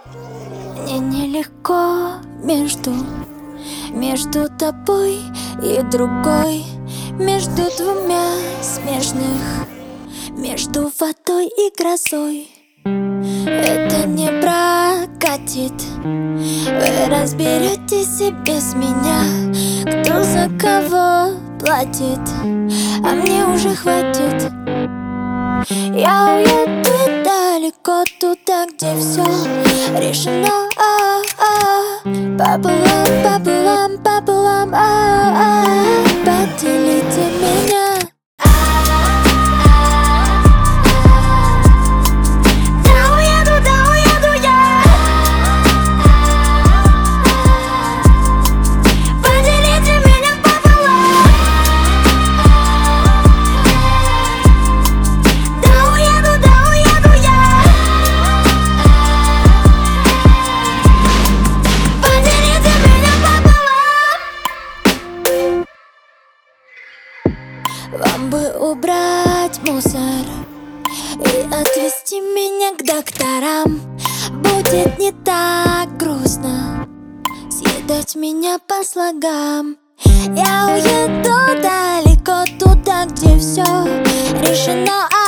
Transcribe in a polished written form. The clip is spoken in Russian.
Мне нелегко между тобой и другой, между двумя смежных, между водой и грозой. Это не прокатит, вы разберетесь и без меня, кто за кого платит, а мне уже хватит. Я уеду далеко туда, где все решено. Пополам, поделите меня. Да уеду я. Поделите меня пополам. Да уеду я. Поделите меня пополам. Вам бы убрать мусор и отвезти меня к докторам. Будет не так грустно съедать меня по слогам. Я уеду далеко туда, где все решено.